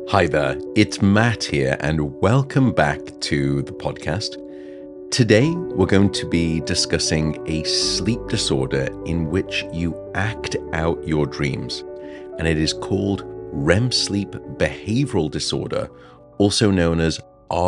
Hi there, it's Matt here, and welcome back to the podcast. Today, we're going to be discussing a sleep disorder in which you act out your dreams, and it is called REM sleep behavioral disorder, also known as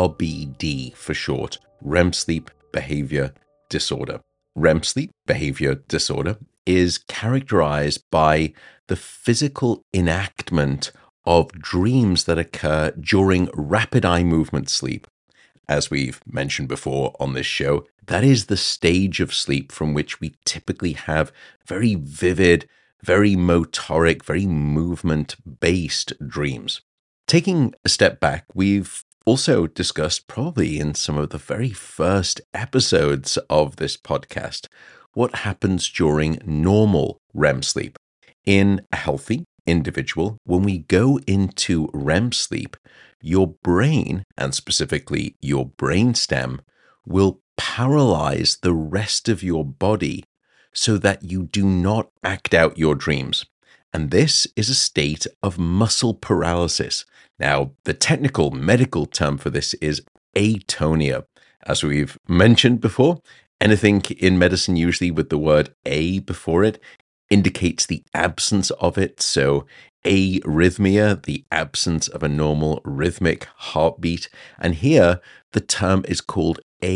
RBD for short, REM sleep behavior disorder. REM sleep behavior disorder is characterized by the physical enactment of dreams that occur during rapid eye movement sleep. As we've mentioned before on this show, that is the stage of sleep from which we typically have very vivid, very motoric, very movement-based dreams. Taking a step back, we've also discussed, probably in some of the very first episodes of this podcast, what happens during normal REM sleep. In a healthy individual, when we go into REM sleep, your brain, and specifically your brainstem, will paralyze the rest of your body so that you do not act out your dreams. And this is a state of muscle paralysis. Now, the technical medical term for this is atonia. As we've mentioned before, anything in medicine usually with the word a before it indicates the absence of it. So arrhythmia, the absence of a normal rhythmic heartbeat. And here the term is called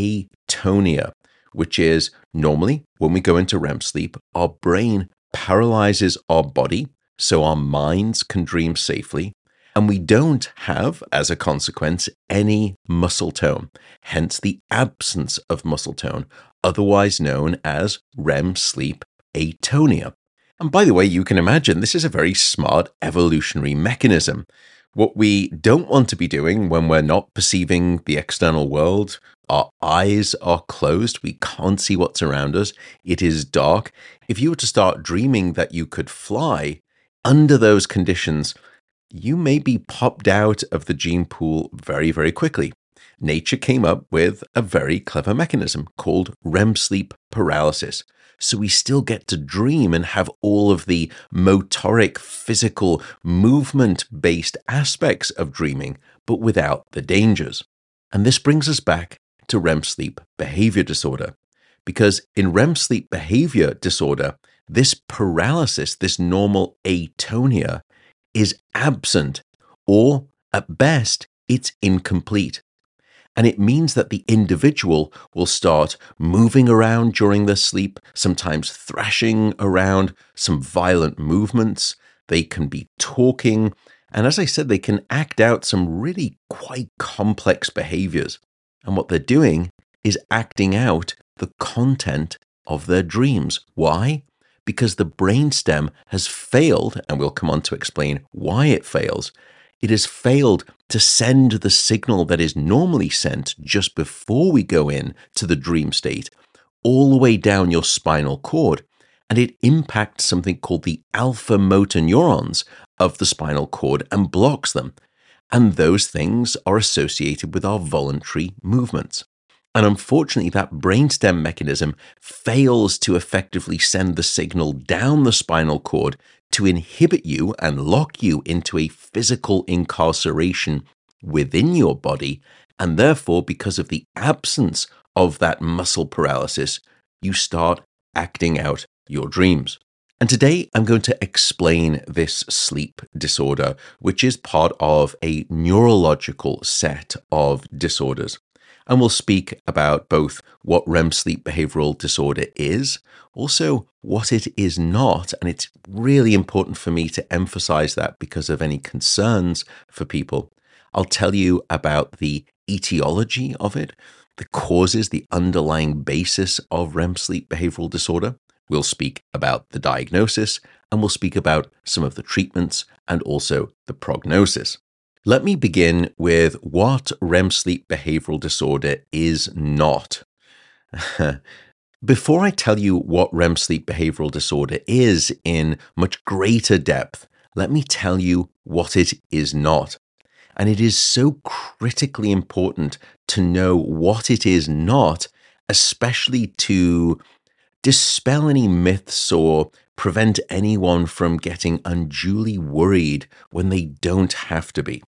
atonia, which is normally when we go into REM sleep, our brain paralyzes our body so our minds can dream safely. And we don't have, as a consequence, any muscle tone, hence the absence of muscle tone, otherwise known as REM sleep atonia. And by the way, you can imagine this is a very smart evolutionary mechanism. What we don't want to be doing when we're not perceiving the external world, our eyes are closed, we can't see what's around us, it is dark. If you were to start dreaming that you could fly, under those conditions, you may be popped out of the gene pool very, very quickly. Nature came up with a very clever mechanism called REM sleep paralysis. So we still get to dream and have all of the motoric, physical, movement-based aspects of dreaming, but without the dangers. And this brings us back to REM sleep behavior disorder. Because in REM sleep behavior disorder, this paralysis, this normal atonia, is absent, or at best, it's incomplete. And it means that the individual will start moving around during their sleep, sometimes thrashing around, some violent movements. They can be talking. And as I said, they can act out some really quite complex behaviors. And what they're doing is acting out the content of their dreams. Why? Because the brainstem has failed, and we'll come on to explain why it fails. It has failed to send the signal that is normally sent just before we go in to the dream state all the way down your spinal cord, and it impacts something called the alpha motor neurons of the spinal cord and blocks them. And those things are associated with our voluntary movements. And unfortunately, that brainstem mechanism fails to effectively send the signal down the spinal cord to inhibit you and lock you into a physical incarceration within your body. And therefore, because of the absence of that muscle paralysis, you start acting out your dreams. And today I'm going to explain this sleep disorder, which is part of a neurological set of disorders. And we'll speak about both what REM sleep behavioral disorder is, also what it is not. And it's really important for me to emphasize that because of any concerns for people. I'll tell you about the etiology of it, the causes, the underlying basis of REM sleep behavioral disorder. We'll speak about the diagnosis, and we'll speak about some of the treatments and also the prognosis. Let me begin with what REM sleep behavioral disorder is not. Before I tell you what REM sleep behavioral disorder is in much greater depth, let me tell you what it is not. And it is so critically important to know what it is not, especially to dispel any myths or prevent anyone from getting unduly worried when they don't have to be.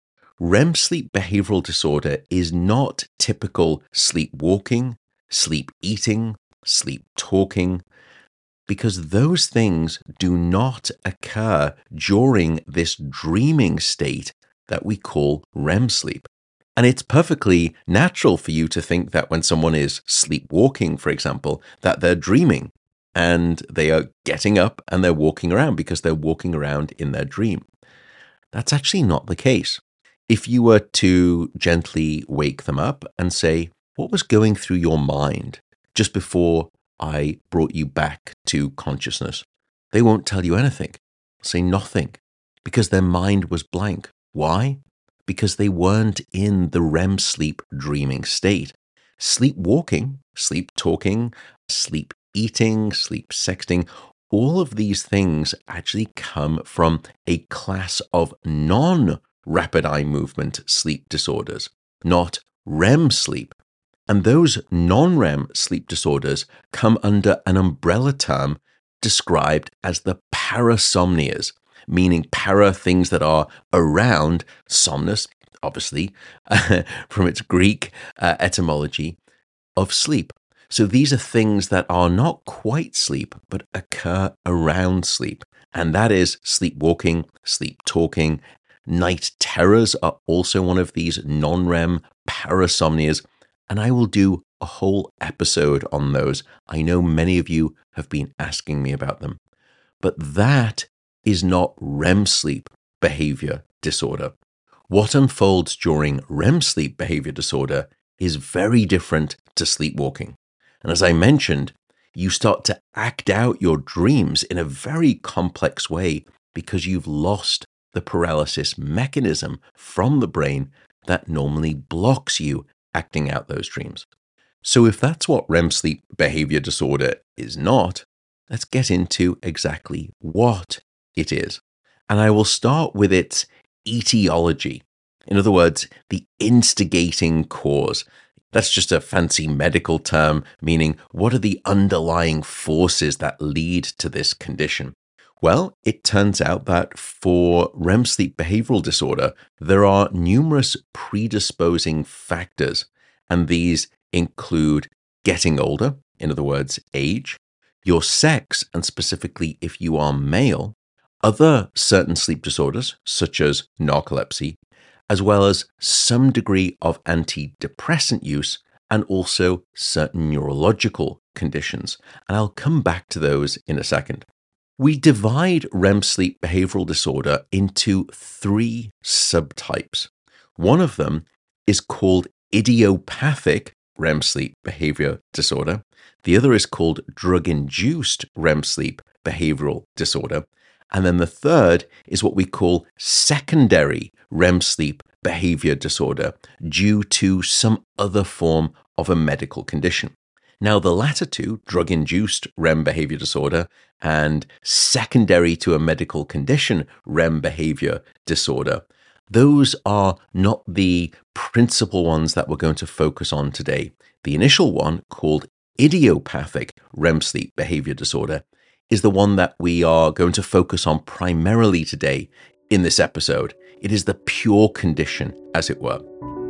REM sleep behavioral disorder is not typical sleepwalking, sleep eating, sleep talking, because those things do not occur during this dreaming state that we call REM sleep. And it's perfectly natural for you to think that when someone is sleepwalking, for example, that they're dreaming and they are getting up and they're walking around because they're walking around in their dream. That's actually not the case. If you were to gently wake them up and say, what was going through your mind just before I brought you back to consciousness? They won't tell you anything. Say nothing, because their mind was blank. Why? Because they weren't in the REM sleep dreaming state. Sleepwalking, sleep talking, sleep eating, sleep sexting, all of these things actually come from a class of non-rapid eye movement sleep disorders, not REM sleep. And those non-REM sleep disorders come under an umbrella term described as the parasomnias, meaning para, things that are around, somnus, obviously, from its Greek etymology of sleep. So these are things that are not quite sleep, but occur around sleep. And that is sleepwalking, sleep talking. Night terrors are also one of these non-REM parasomnias. And I will do a whole episode on those. I know many of you have been asking me about them. But that is not REM sleep behavior disorder. What unfolds during REM sleep behavior disorder is very different to sleepwalking. And as I mentioned, you start to act out your dreams in a very complex way because you've lost the paralysis mechanism from the brain that normally blocks you acting out those dreams. So if that's what REM sleep behavior disorder is not, let's get into exactly what it is. And I will start with its etiology. In other words, the instigating cause. That's just a fancy medical term, meaning what are the underlying forces that lead to this condition? Well, it turns out that for REM sleep behavioral disorder, there are numerous predisposing factors, and these include getting older, in other words, age, your sex, and specifically if you are male, other certain sleep disorders, such as narcolepsy, as well as some degree of antidepressant use, and also certain neurological conditions. And I'll come back to those in a second. We divide REM sleep behavioral disorder into 3 subtypes. One of them is called idiopathic REM sleep behavior disorder. The other is called drug-induced REM sleep behavioral disorder. And then the third is what we call secondary REM sleep behavior disorder due to some other form of a medical condition. Now, the latter two, drug-induced REM behavior disorder and secondary to a medical condition REM behavior disorder, those are not the principal ones that we're going to focus on today. The initial one, called idiopathic REM sleep behavior disorder, is the one that we are going to focus on primarily today in this episode. It is the pure condition, as it were.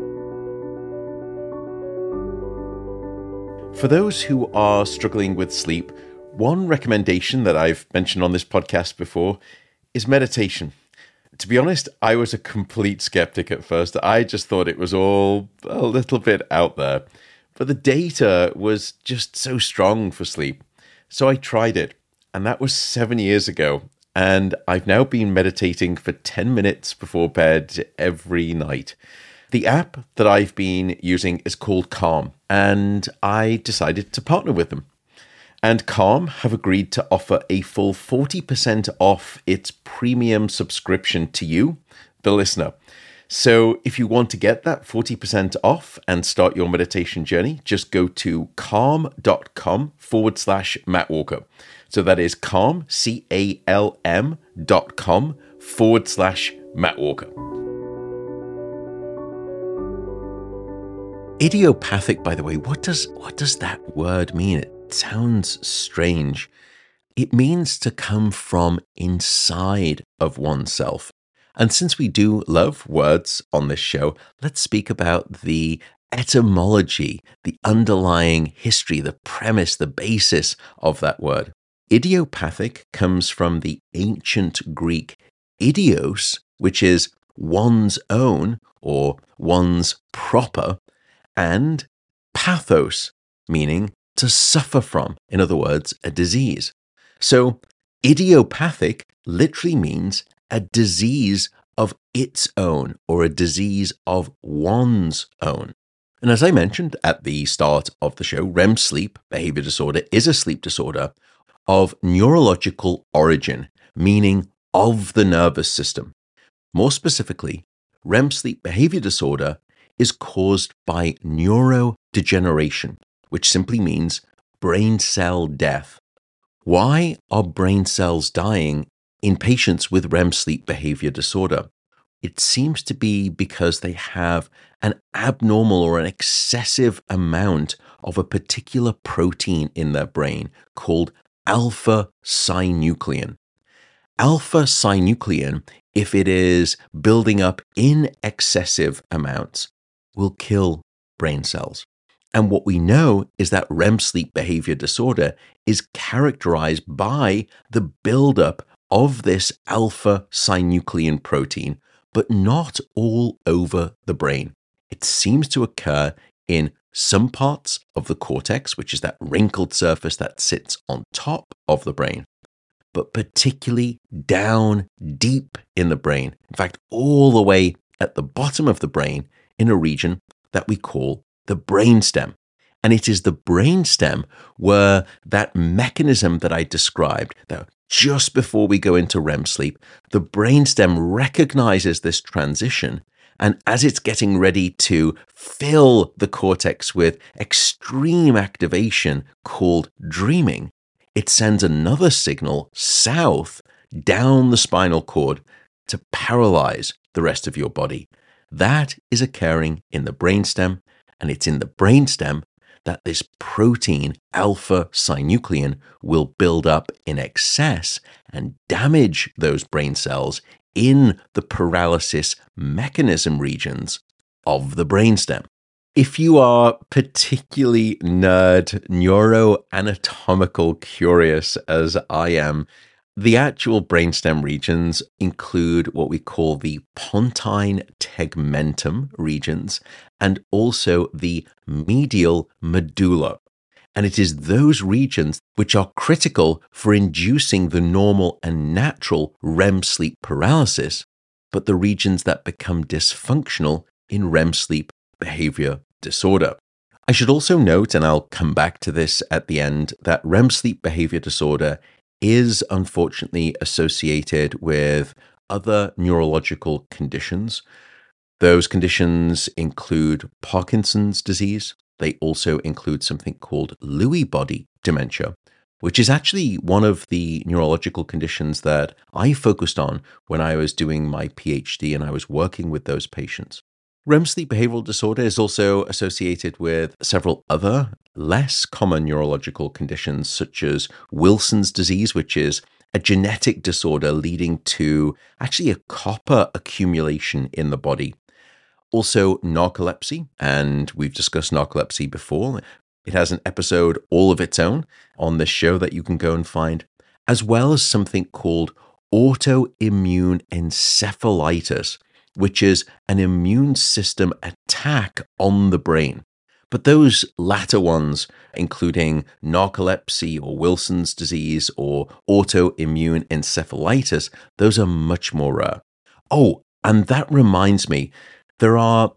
For those who are struggling with sleep, one recommendation that I've mentioned on this podcast before is meditation. To be honest, I was a complete skeptic at first. I just thought it was all a little bit out there. But the data was just so strong for sleep. So I tried it. And that was 7 years ago. And I've now been meditating for 10 minutes before bed every night. The app that I've been using is called Calm, and I decided to partner with them. And Calm have agreed to offer a full 40% off its premium subscription to you, the listener. So if you want to get that 40% off and start your meditation journey, just go to calm.com/Matt Walker. So that is calm, calm.com/Matt Walker. Idiopathic, by the way, what does that word mean? It sounds strange. It means to come from inside of oneself. And since we do love words on this show, let's speak about the etymology, the underlying history, the premise, the basis of that word. Idiopathic comes from the ancient Greek idios, which is one's own or one's proper, and pathos, meaning to suffer from, in other words, a disease. So idiopathic literally means a disease of its own or a disease of one's own. And as I mentioned at the start of the show, REM sleep behavior disorder is a sleep disorder of neurological origin, meaning of the nervous system. More specifically, REM sleep behavior disorder is caused by neurodegeneration, which simply means brain cell death. Why are brain cells dying in patients with REM sleep behavior disorder? It seems to be because they have an abnormal or an excessive amount of a particular protein in their brain called alpha-synuclein. Alpha-synuclein, if it is building up in excessive amounts, will kill brain cells. And what we know is that REM sleep behavior disorder is characterized by the buildup of this alpha-synuclein protein, but not all over the brain. It seems to occur in some parts of the cortex, which is that wrinkled surface that sits on top of the brain, but particularly down deep in the brain. In fact, all the way at the bottom of the brain in a region that we call the brainstem. And it is the brainstem where that mechanism that I described, that just before we go into REM sleep, the brainstem recognizes this transition. And as it's getting ready to fill the cortex with extreme activation called dreaming, it sends another signal south down the spinal cord to paralyze the rest of your body. That is occurring in the brainstem, and it's in the brainstem that this protein, alpha-synuclein, will build up in excess and damage those brain cells in the paralysis mechanism regions of the brainstem. If you are particularly nerd, neuroanatomical curious as I am, the actual brainstem regions include what we call the pontine tegmentum regions and also the medial medulla. And it is those regions which are critical for inducing the normal and natural REM sleep paralysis, but the regions that become dysfunctional in REM sleep behavior disorder. I should also note, and I'll come back to this at the end, that REM sleep behavior disorder is unfortunately associated with other neurological conditions. Those conditions include Parkinson's disease. They also include something called Lewy body dementia, which is actually one of the neurological conditions that I focused on when I was doing my PhD and I was working with those patients. REM sleep behavioral disorder is also associated with several other less common neurological conditions, such as Wilson's disease, which is a genetic disorder leading to actually a copper accumulation in the body. Also narcolepsy, and we've discussed narcolepsy before. It has an episode all of its own on this show that you can go and find, as well as something called autoimmune encephalitis, which is an immune system attack on the brain. But those latter ones, including narcolepsy or Wilson's disease or autoimmune encephalitis, those are much more rare. Oh, and that reminds me, there are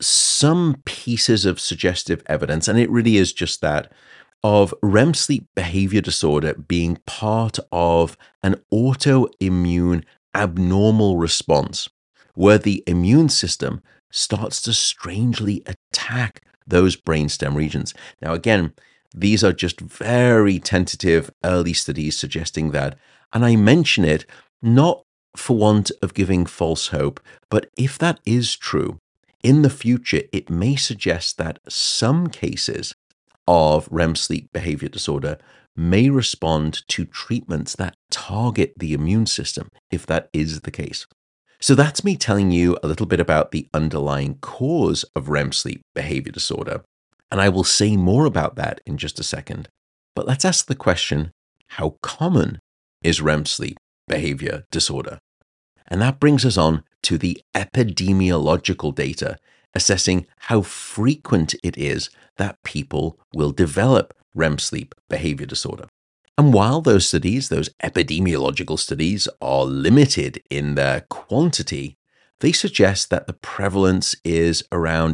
some pieces of suggestive evidence, and it really is just that, of REM sleep behavior disorder being part of an autoimmune abnormal response, where the immune system starts to strangely attack those brainstem regions. Now, again, these are just very tentative early studies suggesting that, and I mention it not for want of giving false hope, but if that is true, in the future, it may suggest that some cases of REM sleep behavior disorder may respond to treatments that target the immune system, if that is the case. So that's me telling you a little bit about the underlying cause of REM sleep behavior disorder. And I will say more about that in just a second. But let's ask the question, how common is REM sleep behavior disorder? And that brings us on to the epidemiological data assessing how frequent it is that people will develop REM sleep behavior disorder. And while those studies, those epidemiological studies, are limited in their quantity, they suggest that the prevalence is around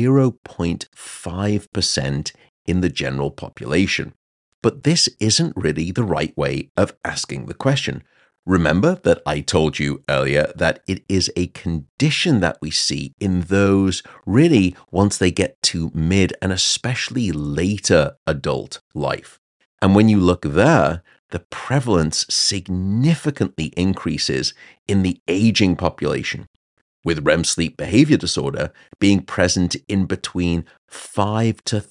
0.5% in the general population. But this isn't really the right way of asking the question. Remember that I told you earlier that it is a condition that we see in those really once they get to mid and especially later adult life. And when you look there, the prevalence significantly increases in the aging population, with REM sleep behavior disorder being present in between 5 to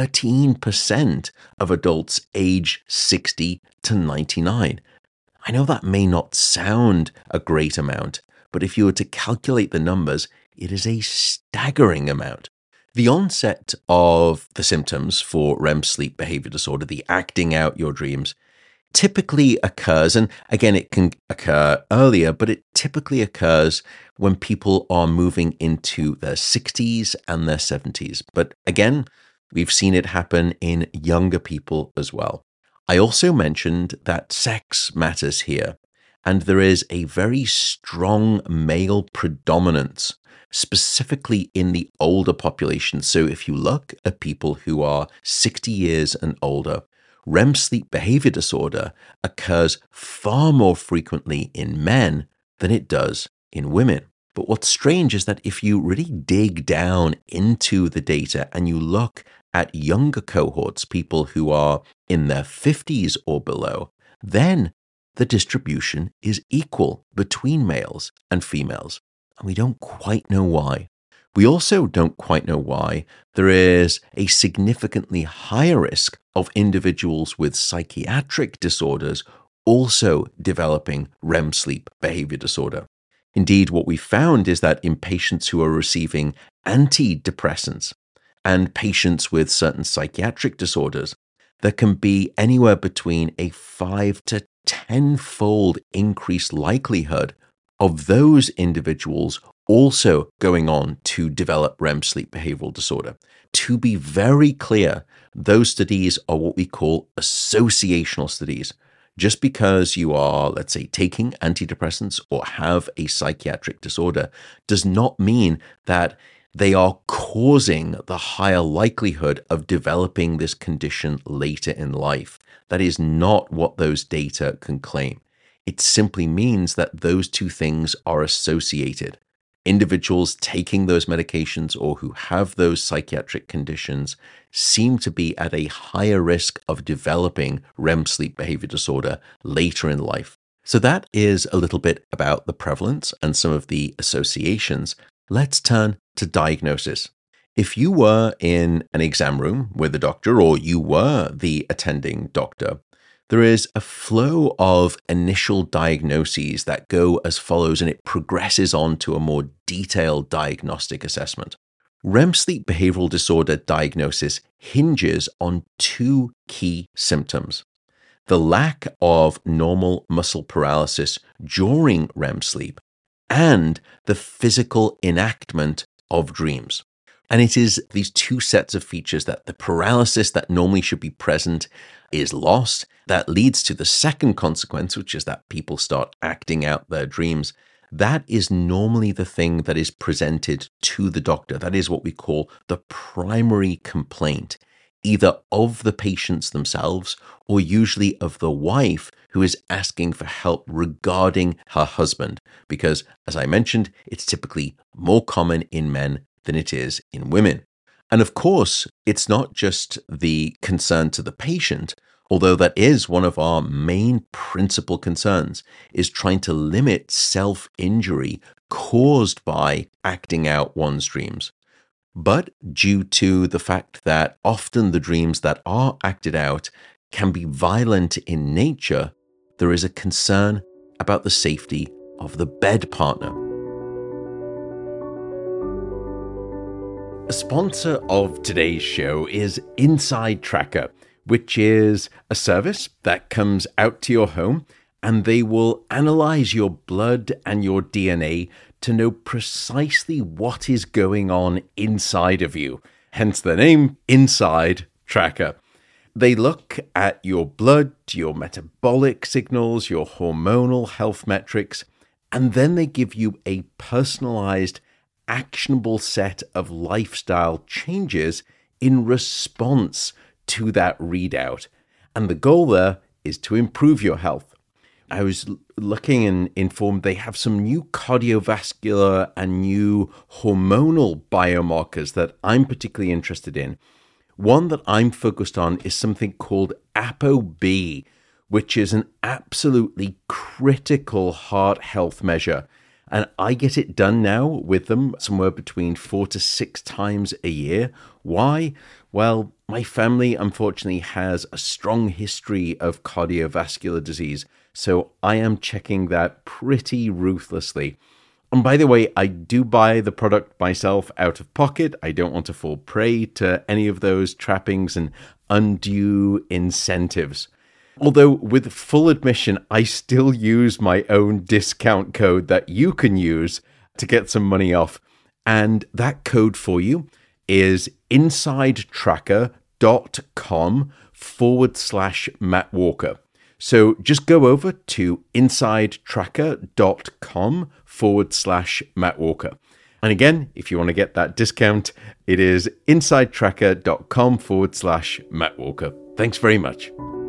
13% of adults aged 60 to 99. I know that may not sound a great amount, but if you were to calculate the numbers, it is a staggering amount. The onset of the symptoms for REM sleep behavior disorder, the acting out your dreams, typically occurs, and again, it can occur earlier, but it typically occurs when people are moving into their 60s and their 70s. But again, we've seen it happen in younger people as well. I also mentioned that sex matters here, and there is a very strong male predominance, specifically in the older population. So if you look at people who are 60 years and older, REM sleep behavior disorder occurs far more frequently in men than it does in women. But what's strange is that if you really dig down into the data and you look at younger cohorts, people who are in their 50s or below, then the distribution is equal between males and females. And we don't quite know why. We also don't quite know why there is a significantly higher risk of individuals with psychiatric disorders also developing REM sleep behavior disorder. Indeed, what we found is that in patients who are receiving antidepressants and patients with certain psychiatric disorders, there can be anywhere between a 5 to 10-fold increased likelihood of those individuals also going on to develop REM sleep behavioral disorder. To be very clear, those studies are what we call associational studies. Just because you are, let's say, taking antidepressants or have a psychiatric disorder does not mean that they are causing the higher likelihood of developing this condition later in life. That is not what those data can claim. It simply means that those two things are associated. Individuals taking those medications or who have those psychiatric conditions seem to be at a higher risk of developing REM sleep behavior disorder later in life. So that is a little bit about the prevalence and some of the associations. Let's turn to diagnosis. If you were in an exam room with a doctor or you were the attending doctor, there is a flow of initial diagnoses that go as follows, and it progresses on to a more detailed diagnostic assessment. REM sleep behavioral disorder diagnosis hinges on two key symptoms: the lack of normal muscle paralysis during REM sleep and the physical enactment of dreams. And it is these two sets of features that the paralysis that normally should be present is lost. That leads to the second consequence, which is that people start acting out their dreams. That is normally the thing that is presented to the doctor. That is what we call the primary complaint, either of the patients themselves or usually of the wife who is asking for help regarding her husband. Because, as I mentioned, it's typically more common in men than it is in women. And of course, it's not just the concern to the patient, although that is one of our main principal concerns, is trying to limit self-injury caused by acting out one's dreams. But due to the fact that often the dreams that are acted out can be violent in nature, there is a concern about the safety of the bed partner. A sponsor of today's show is Inside Tracker, which is a service that comes out to your home and they will analyze your blood and your DNA to know precisely what is going on inside of you. Hence the name Inside Tracker. They look at your blood, your metabolic signals, your hormonal health metrics, and then they give you a personalized, actionable set of lifestyle changes in response to that readout. And the goal there is to improve your health. I was looking and informed they have some new cardiovascular and new hormonal biomarkers that I'm particularly interested in. One that I'm focused on is something called ApoB, which is an absolutely critical heart health measure. And I get it done now with them somewhere between 4 to 6 times a year. Why? Well, my family unfortunately has a strong history of cardiovascular disease, so I am checking that pretty ruthlessly. And by the way, I do buy the product myself out of pocket. I don't want to fall prey to any of those trappings and undue incentives. Although with full admission, I still use my own discount code that you can use to get some money off. And that code for you is insidetracker.com/Matt Walker. So just go over to insidetracker.com/Matt Walker. And again, if you want to get that discount, it is insidetracker.com/Matt Walker. Thanks very much.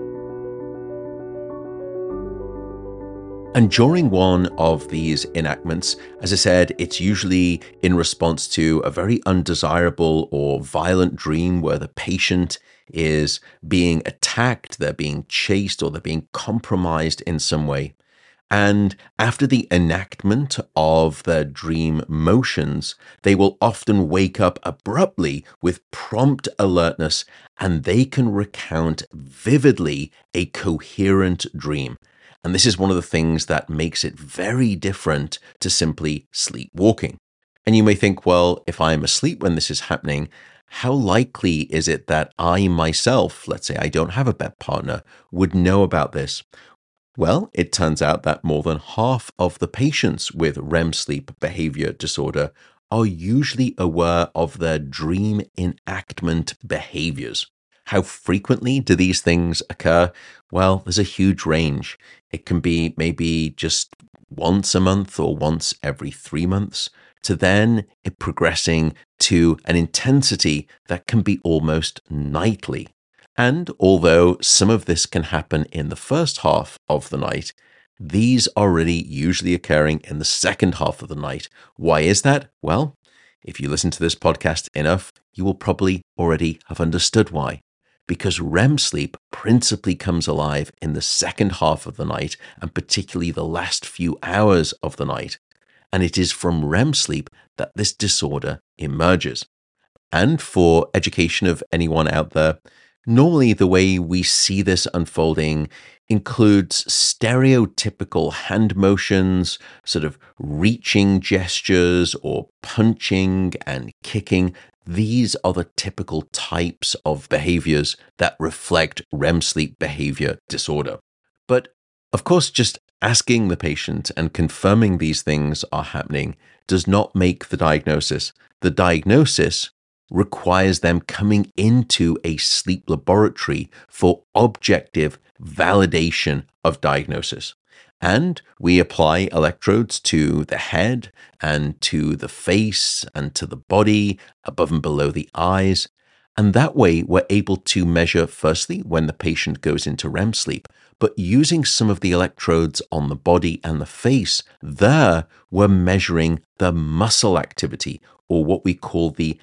And during one of these enactments, as I said, it's usually in response to a very undesirable or violent dream where the patient is being attacked, they're being chased, or they're being compromised in some way. And after the enactment of their dream motions, they will often wake up abruptly with prompt alertness, and they can recount vividly a coherent dream. And this is one of the things that makes it very different to simply sleepwalking. And you may think, well, if I'm asleep when this is happening, how likely is it that I myself, let's say I don't have a bed partner, would know about this? Well, it turns out that more than half of the patients with REM sleep behavior disorder are usually aware of their dream enactment behaviors. How frequently do these things occur? Well, there's a huge range. It can be maybe just once a month or once every 3 months, to then it progressing to an intensity that can be almost nightly. And although some of this can happen in the first half of the night, these are really usually occurring in the second half of the night. Why is that? Well, if you listen to this podcast enough, you will probably already have understood why. Because REM sleep principally comes alive in the second half of the night, and particularly the last few hours of the night. And it is from REM sleep that this disorder emerges. And for education of anyone out there, normally the way we see this unfolding includes stereotypical hand motions, sort of reaching gestures or punching and kicking. These are the typical types of behaviors that reflect REM sleep behavior disorder. But of course, just asking the patient and confirming these things are happening does not make the diagnosis. The diagnosis requires them coming into a sleep laboratory for objective validation of diagnosis. And we apply electrodes to the head and to the face and to the body, above and below the eyes. And that way, we're able to measure, firstly, when the patient goes into REM sleep, but using some of the electrodes on the body and the face, there we're measuring the muscle activity, or what we call the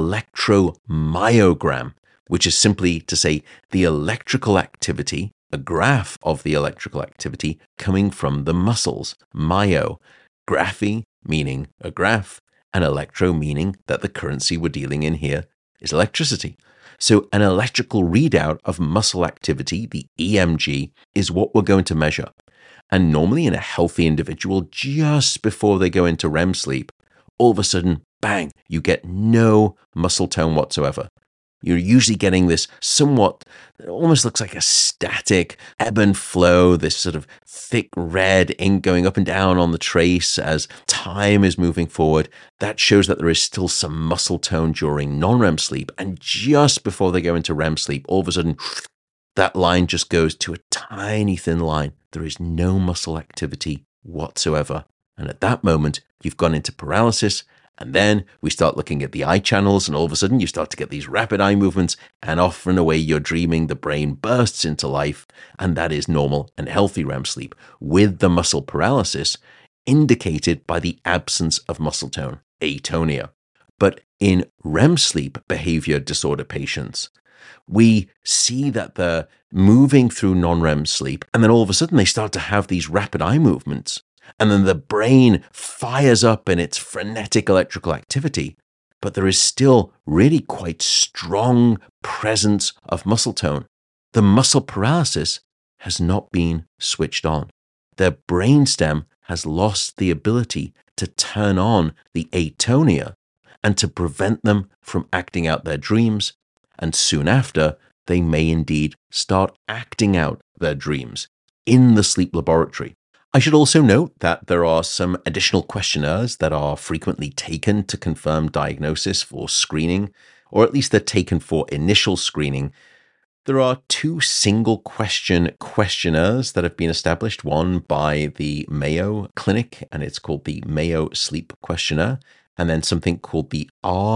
electromyogram, which is simply to say the electrical activity, a graph of the electrical activity coming from the muscles. Myo, graphy meaning a graph, and electro meaning that the currency we're dealing in here is electricity. So an electrical readout of muscle activity, the EMG, is what we're going to measure. And normally in a healthy individual, just before they go into REM sleep, all of a sudden, bang, you get no muscle tone whatsoever. You're usually getting this somewhat, it almost looks like a static ebb and flow, this sort of thick red ink going up and down on the trace as time is moving forward. That shows that there is still some muscle tone during non-REM sleep. And just before they go into REM sleep, all of a sudden, that line just goes to a tiny thin line. There is no muscle activity whatsoever. And at that moment, you've gone into paralysis. And then we start looking at the eye channels, and all of a sudden you start to get these rapid eye movements, and off and away you're dreaming, the brain bursts into life, and that is normal and healthy REM sleep, with the muscle paralysis indicated by the absence of muscle tone, atonia. But in REM sleep behavior disorder patients, we see that they're moving through non-REM sleep, and then all of a sudden they start to have these rapid eye movements. And then the brain fires up in its frenetic electrical activity, but there is still really quite strong presence of muscle tone. The muscle paralysis has not been switched on. Their brainstem has lost the ability to turn on the atonia and to prevent them from acting out their dreams. And soon after, they may indeed start acting out their dreams in the sleep laboratory. I should also note that there are some additional questionnaires that are frequently taken to confirm diagnosis for screening, or at least they're taken for initial screening. There are 2 single question questionnaires that have been established, one by the Mayo Clinic, and it's called the Mayo Sleep Questionnaire, and then something called the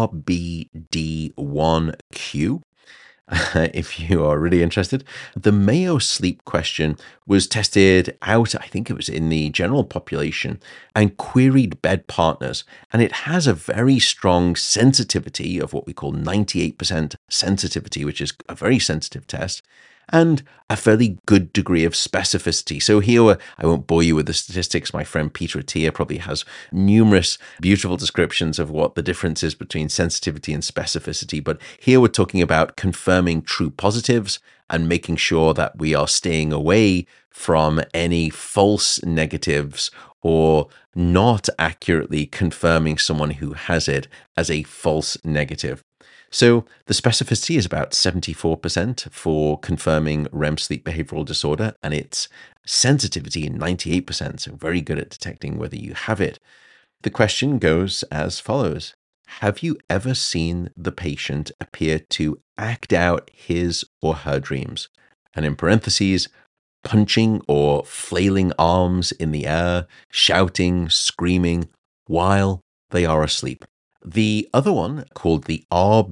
RBD1Q. If you are really interested. The Mayo Sleep question was tested out, I think it was in the general population, and queried bed partners. And it has a very strong sensitivity of what we call 98% sensitivity, which is a very sensitive test, and a fairly good degree of specificity. So here, I won't bore you with the statistics. My friend Peter Attia probably has numerous beautiful descriptions of what the difference is between sensitivity and specificity. But here we're talking about confirming true positives and making sure that we are staying away from any false negatives or not accurately confirming someone who has it as a false negative. So the specificity is about 74% for confirming REM sleep behavioral disorder, and its sensitivity 98%, so very good at detecting whether you have it. The question goes as follows. Have you ever seen the patient appear to act out his or her dreams? And in parentheses, punching or flailing arms in the air, shouting, screaming, while they are asleep. The other one, called the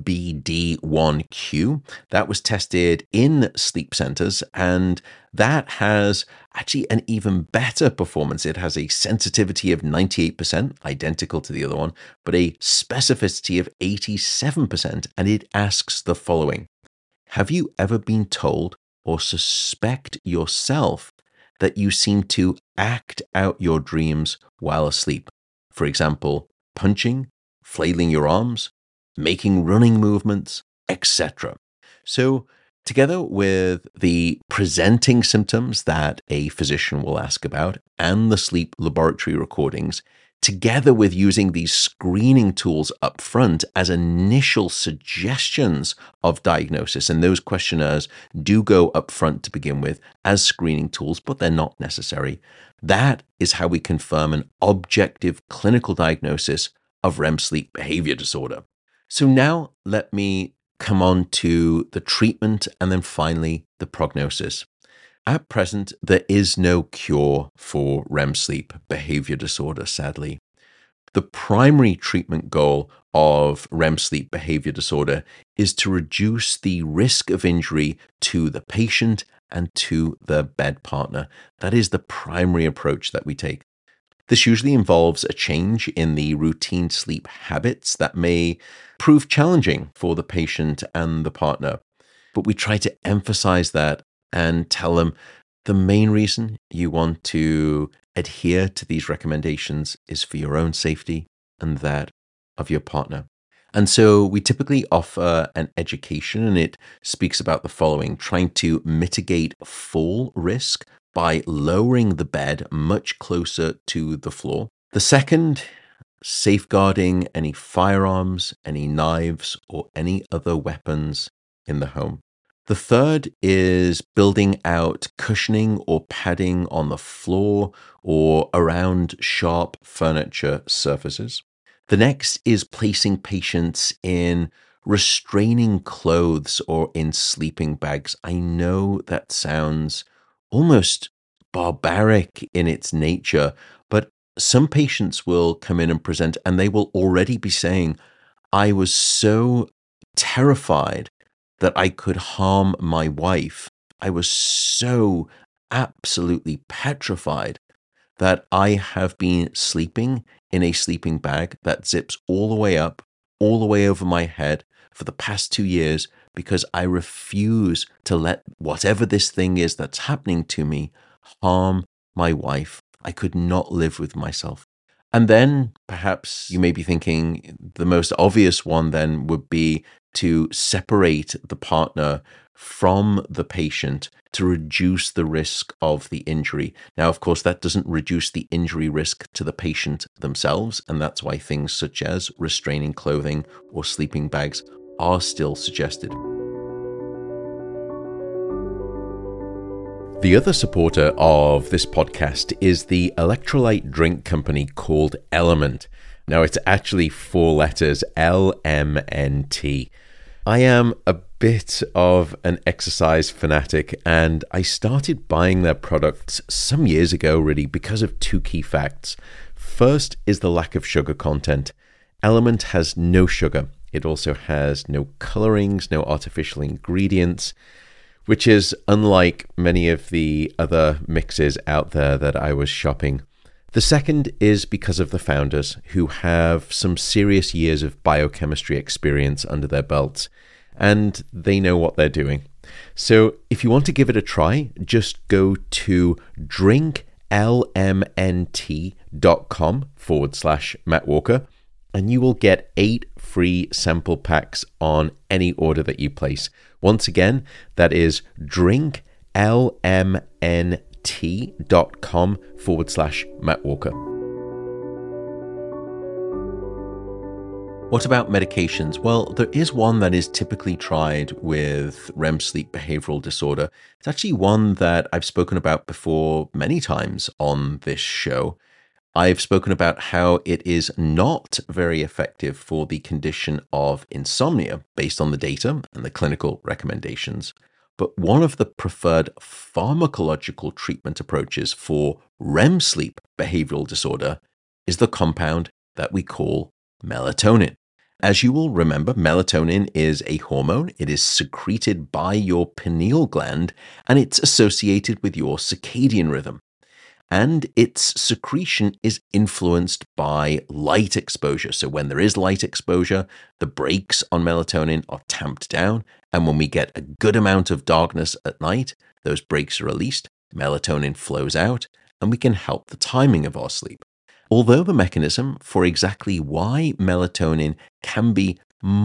RBD1Q, that was tested in sleep centers, and that has actually an even better performance. It has a sensitivity of 98%, identical to the other one, but a specificity of 87%, and it asks the following. Have you ever been told or suspect yourself that you seem to act out your dreams while asleep? For example, punching, flailing your arms, making running movements, etc. So, together with the presenting symptoms that a physician will ask about and the sleep laboratory recordings, together with using these screening tools up front as initial suggestions of diagnosis, and those questionnaires do go up front to begin with as screening tools, but they're not necessary. That is how we confirm an objective clinical diagnosis of REM sleep behavior disorder. So now let me come on to the treatment and then finally the prognosis. At present, there is no cure for REM sleep behavior disorder, sadly. The primary treatment goal of REM sleep behavior disorder is to reduce the risk of injury to the patient and to the bed partner. That is the primary approach that we take. This usually involves a change in the routine sleep habits that may prove challenging for the patient and the partner. But we try to emphasize that and tell them the main reason you want to adhere to these recommendations is for your own safety and that of your partner. And so we typically offer an education, and it speaks about the following: trying to mitigate fall risk by lowering the bed much closer to the floor. The second safeguarding any firearms, any knives, or any other weapons in the home. The third is building out cushioning or padding on the floor or around sharp furniture surfaces. The next is placing patients in restraining clothes or in sleeping bags. I know that sounds almost barbaric in its nature, but some patients will come in and present and they will already be saying, I was so terrified that I could harm my wife. I was so absolutely petrified that I have been sleeping in a sleeping bag that zips all the way up, all the way over my head for the past 2 years because I refuse to let whatever this thing is that's happening to me harm my wife. I could not live with myself. And then perhaps you may be thinking the most obvious one then would be to separate the partner from the patient to reduce the risk of the injury. Now, of course, that doesn't reduce the injury risk to the patient themselves, and that's why things such as restraining clothing or sleeping bags are still suggested. The other supporter of this podcast is the electrolyte drink company called LMNT. Now, it's actually 4 letters, LMNT. I am a bit of an exercise fanatic, and I started buying their products some years ago, really, because of 2 key facts. First is the lack of sugar content. LMNT has no sugar. It also has no colorings, no artificial ingredients, which is unlike many of the other mixes out there that I was shopping. The second is because of the founders, who have some serious years of biochemistry experience under their belts, and they know what they're doing. So if you want to give it a try, just go to drinklmnt.com/Matt Walker, and you will get 8 free sample packs on any order that you place. Once again, that is drinklmnt.com/Matt Walker. What about medications? Well, there is one that is typically tried with REM sleep behavioral disorder. It's actually one that I've spoken about before many times on this show. I've spoken about how it is not very effective for the condition of insomnia based on the data and the clinical recommendations. But one of the preferred pharmacological treatment approaches for REM sleep behavioral disorder is the compound that we call melatonin. As you will remember, melatonin is a hormone. It is secreted by your pineal gland, and it's associated with your circadian rhythm. And its secretion is influenced by light exposure. So when there is light exposure, the brakes on melatonin are tamped down. And when we get a good amount of darkness at night, those brakes are released, melatonin flows out, and we can help the timing of our sleep. Although the mechanism for exactly why melatonin can be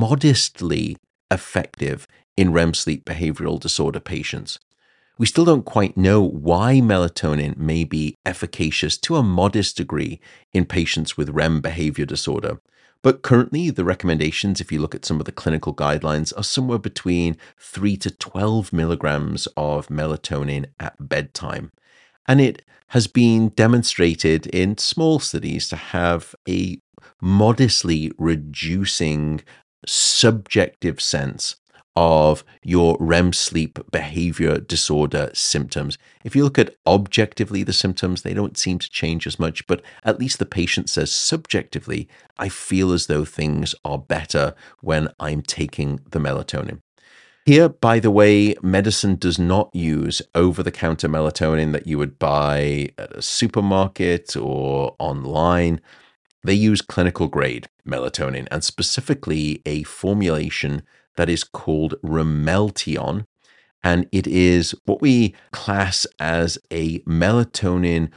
modestly effective in REM sleep behavioral disorder patients, we still don't quite know why melatonin may be efficacious to a modest degree in patients with REM behavior disorder. But currently, the recommendations, if you look at some of the clinical guidelines, are somewhere between 3 to 12 milligrams of melatonin at bedtime. And it has been demonstrated in small studies to have a modestly reducing subjective sense of your REM sleep behavior disorder symptoms. If you look at objectively the symptoms, they don't seem to change as much, but at least the patient says subjectively, I feel as though things are better when I'm taking the melatonin. Here, by the way, medicine does not use over-the-counter melatonin that you would buy at a supermarket or online. They use clinical grade melatonin, and specifically a formulation that is called Ramelteon, and it is what we class as a melatonin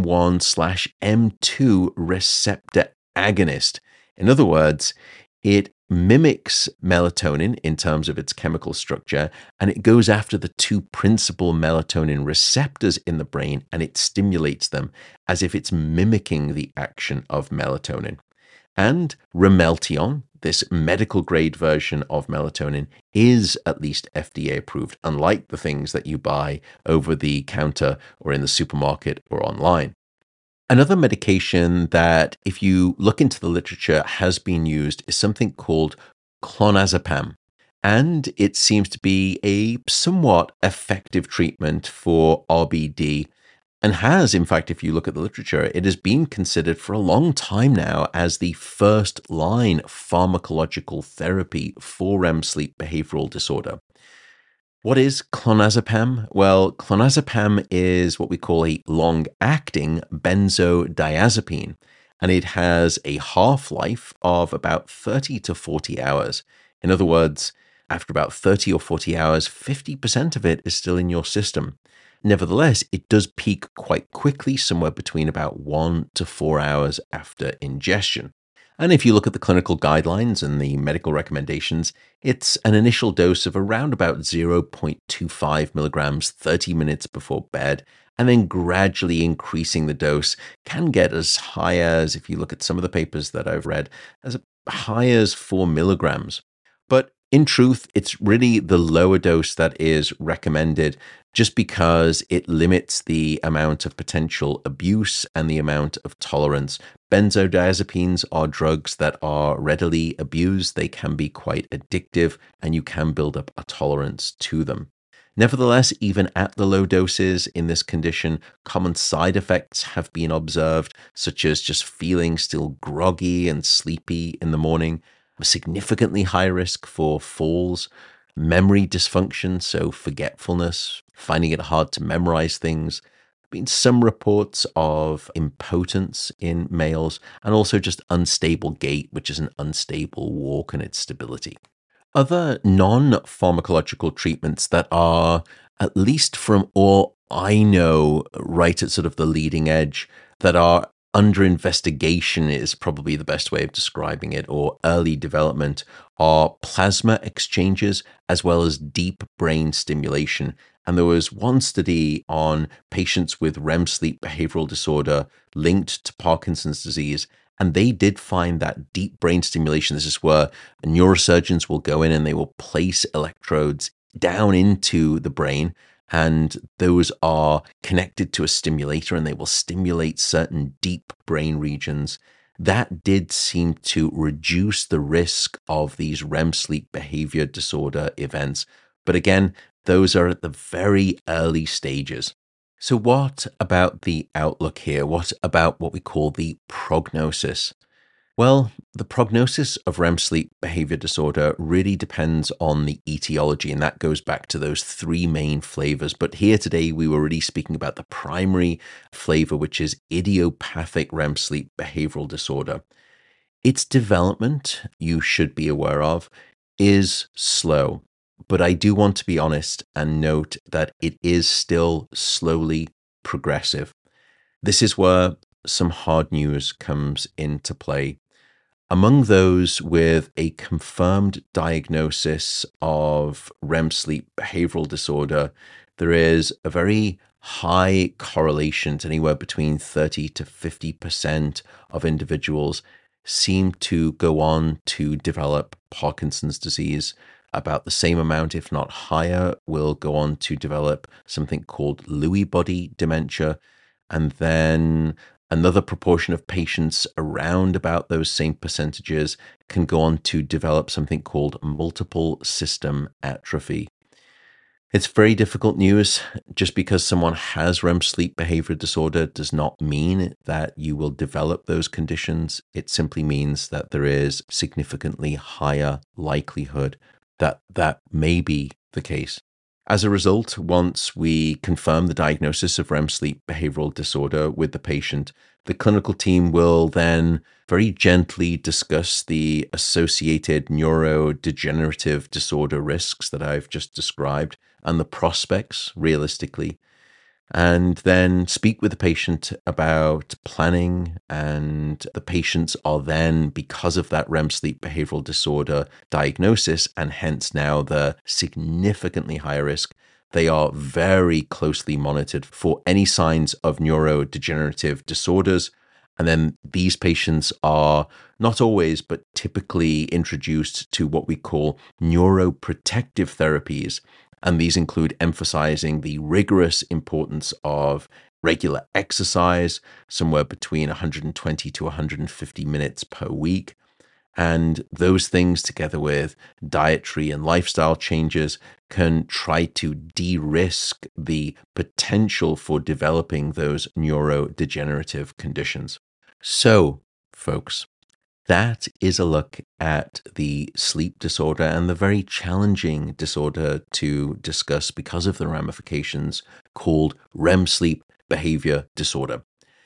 M1/M2 receptor agonist. In other words, it mimics melatonin in terms of its chemical structure, and it goes after the 2 principal melatonin receptors in the brain, and it stimulates them as if it's mimicking the action of melatonin. And Remeltion, this medical grade version of melatonin, is at least FDA approved, unlike the things that you buy over the counter or in the supermarket or online. Another medication that, if you look into the literature, has been used is something called clonazepam. And it seems to be a somewhat effective treatment for RBD and has, in fact, if you look at the literature, it has been considered for a long time now as the first line pharmacological therapy for REM sleep behavioral disorder. What is clonazepam? Well, clonazepam is what we call a long-acting benzodiazepine, and it has a half-life of about 30 to 40 hours. In other words, after about 30 or 40 hours, 50% of it is still in your system. Nevertheless, it does peak quite quickly, somewhere between about 1 to 4 hours after ingestion. And if you look at the clinical guidelines and the medical recommendations, it's an initial dose of around about 0.25 milligrams 30 minutes before bed, and then gradually increasing the dose can get as high as, if you look at some of the papers that I've read, as high as 4 milligrams. But in truth, it's really the lower dose that is recommended just because it limits the amount of potential abuse and the amount of tolerance. Benzodiazepines are drugs that are readily abused. They can be quite addictive, and you can build up a tolerance to them. Nevertheless, even at the low doses in this condition, common side effects have been observed, such as just feeling still groggy and sleepy in the morning, a significantly high risk for falls, memory dysfunction, so forgetfulness, finding it hard to memorize things. There have been some reports of impotence in males, and also just unstable gait, which is an unstable walk and its stability. Other non-pharmacological treatments that are, at least from all I know, right at sort of the leading edge, that are under investigation is probably the best way of describing it, or early development, are plasma exchanges as well as deep brain stimulation. And there was one study on patients with REM sleep behavioral disorder linked to Parkinson's disease, and they did find that deep brain stimulation. This is where neurosurgeons will go in and they will place electrodes down into the brain, and those are connected to a stimulator, and they will stimulate certain deep brain regions. That did seem to reduce the risk of these REM sleep behavior disorder events. But again, those are at the very early stages. So what about the outlook here? What about what we call the prognosis? Well, the prognosis of REM sleep behavior disorder really depends on the etiology, and that goes back to those three main flavors. But here today, we were really speaking about the primary flavor, which is idiopathic REM sleep behavioral disorder. Its development, you should be aware of, is slow. But I do want to be honest and note that it is still slowly progressive. This is where some hard news comes into play. Among those with a confirmed diagnosis of REM sleep behavioral disorder, there is a very high correlation, anywhere between 30 to 50% of individuals seem to go on to develop Parkinson's disease. About the same amount, if not higher, will go on to develop something called Lewy body dementia. And then another proportion of patients, around about those same percentages, can go on to develop something called multiple system atrophy. It's very difficult news. Just because someone has REM sleep behavior disorder does not mean that you will develop those conditions. It simply means that there is significantly higher likelihood that that may be the case. As a result, once we confirm the diagnosis of REM sleep behavioral disorder with the patient, the clinical team will then very gently discuss the associated neurodegenerative disorder risks that I've just described and the prospects realistically, and then speak with the patient about planning. And the patients are then, because of that REM sleep behavioral disorder diagnosis, and hence now the significantly higher risk, they are very closely monitored for any signs of neurodegenerative disorders. And then these patients are not always, but typically introduced to what we call neuroprotective therapies. And these include emphasizing the rigorous importance of regular exercise, somewhere between 120 to 150 minutes per week. And those things, together with dietary and lifestyle changes, can try to de-risk the potential for developing those neurodegenerative conditions. So, folks, that is a look at the sleep disorder and the very challenging disorder to discuss because of the ramifications, called REM sleep behavior disorder.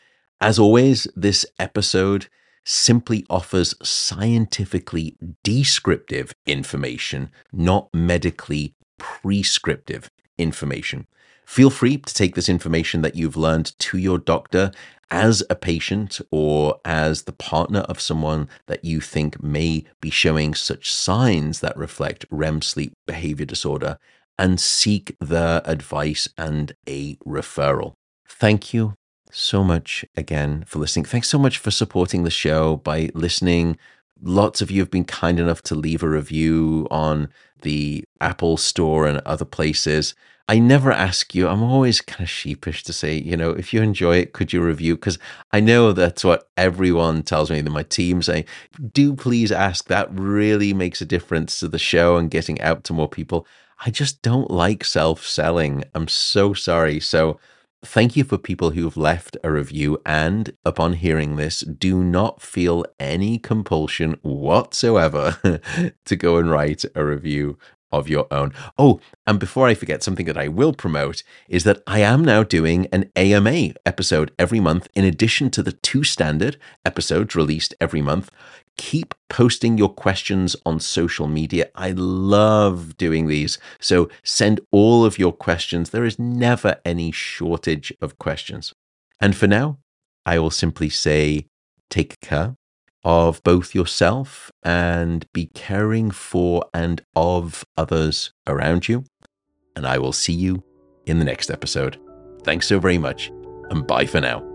As always, this episode simply offers scientifically descriptive information, not medically prescriptive information. Feel free to take this information that you've learned to your doctor as a patient or as the partner of someone that you think may be showing such signs that reflect REM sleep behavior disorder, and seek their advice and a referral. Thank you so much again for listening. Thanks so much for supporting the show by listening. Lots of you have been kind enough to leave a review on the Apple Store and other places. I never ask you. I'm always kind of sheepish to say, if you enjoy it, could you review? Because I know that's what everyone tells me, that my team say, do please ask. That really makes a difference to the show and getting out to more people. I just don't like self-selling. I'm so sorry. So thank you for people who've left a review, and upon hearing this, do not feel any compulsion whatsoever to go and write a review of your own. Oh, and before I forget, something that I will promote is that I am now doing an AMA episode every month, in addition to the 2 standard episodes released every month. Keep posting your questions on social media. I love doing these. So send all of your questions. There is never any shortage of questions. And for now, I will simply say, take care of both yourself and be caring for and of others around you. And I will see you in the next episode. Thanks so very much, and bye for now.